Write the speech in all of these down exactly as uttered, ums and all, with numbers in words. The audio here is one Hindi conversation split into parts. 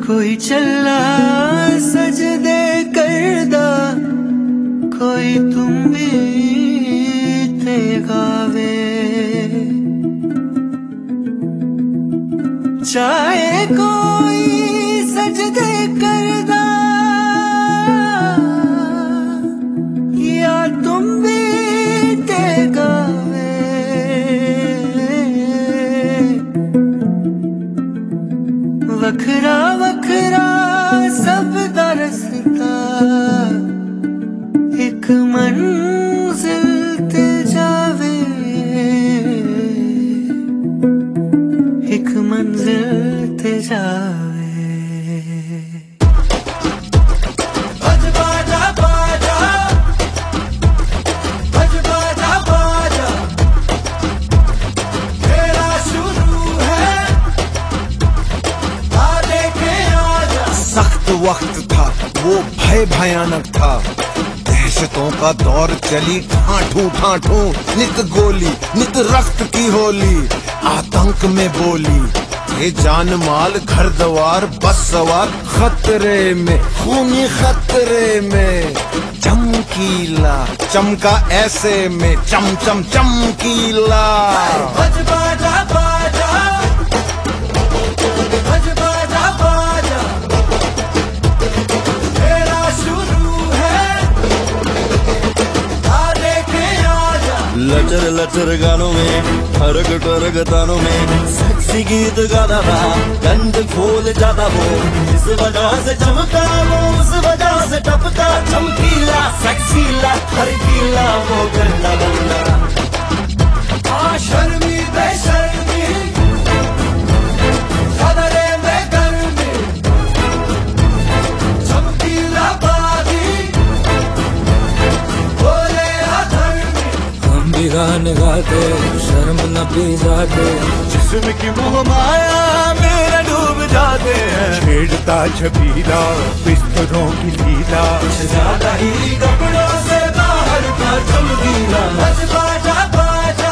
कोई चला सजदे करदा, कोई तुम भी ते गावे। चाहे कोई सजदे करदा या तुम भी ते गावे। वखरा वखरा सब दा रस्ता एक मंजिल ते जावे, एक मंजिल ते जावे। बज बाजा बाजा, बज बाजा बाजा, तेरा शुरू है आ देखे आजा। सख्त वक्त था वो, भय भयानक था, दहशतों का दौर चली ठाठू ठाठू। नित गोली नित रक्त की होली, आतंक में बोली ये जान माल घर द्वार बस सवार। खतरे में खूनी खतरे में, चमकीला चमका ऐसे में, चम चम चमकीला। बज बाजा बाजा, बज बाजा बाजा, तेरा शुरू है आ देखे आजा। लचर लचर गानों में, हरग टरग तानों में, सेक्सी गीत गाता था, गंद खोल जाता वो। इस वजह से चमका वो, उस वजह से टपका, चमकीला सेक्सीला हरकीला वो गंदा बंदा। आ शर्मी बेशर्मी, खतरे में गर्मी, चमकीला बागी, बोले अधर्मी। हम भी गाने गाते, शर्म न पी जाते, जिस्म की मोह माया मेरा डूब जाते हैं। छेड़ता छबीला बिस्तरों की लीला, ज्यादा ही कपड़ों से बाहर का चमकीला। बज बाजा बाजा,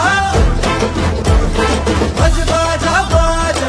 बज बाजा बाजा।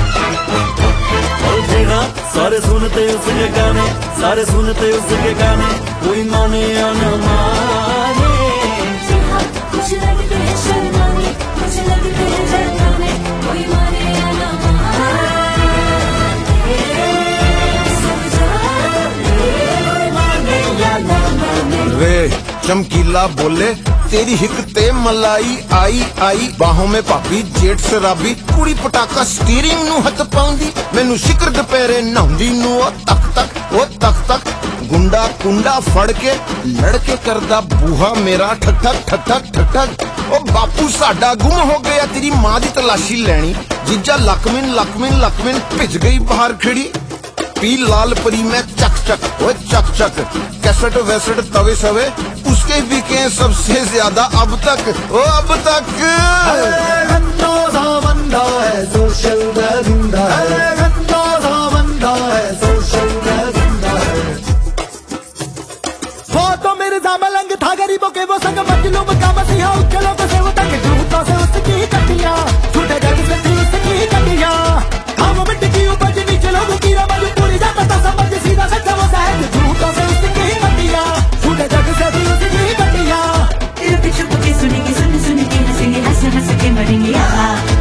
और जी हाँ, सारे सुनते उसके गाने, सारे सुनते उसके गाने, कोई माने या न माने। कुछ लगते हैं शर्माने, कुछ लगते हैं डरने, कोई माने या ना माने, सब जाने, कोई माने या ना माने। वे चमकीला बोले तेरी हिक ते मलाई आई आई। बाहों में पापी जेठ शराबी, कुड़ी पटाका स्टीयरिंग नू हथ पाउंदी। मैनू शिकर दुपहरे नहाउंदी नू ओ तक तक ओ तक तक। गुंडा कुंडा फड़ के लड़के करदा बूहा मेरा ठक ठक ठक ठक ठक ठक। ओ बापू साडा गुम हो गया, तेरी मां दी तलाशी लैनी। जीजा लकमिन लकमिन लकमिन भिज गई बाहर खड़ी। पी लाल परी में चक चक ओ चक चक। कैसेट वैसेट तवे सवे उसके बिके सबसे ज्यादा अब तक ओ अब तक। गंदा सा बंदा है, सोशल जिंदा है। गंदा सा बंदा है, सोशल जिंदा है। वो तो मेरे मलंग था, गरीबों के वो संग मजलूम का मसीहा। उछलों को से उठा के जूतों से उसकी कटियां, छूटे जग से थी उसकी कटियां। हम मिट्टी की उपज नीचे लोगों की रमज, पूरी जाता था समझ सीधा सच्चा वो सहज। जूतों से उसकी कटियां, छूटे जग से थी उसकी कटियां। तेरे पीछे तो के सुनेंगे, सुन सुन के हंसेंगे, हंस हंस के मरेंगे।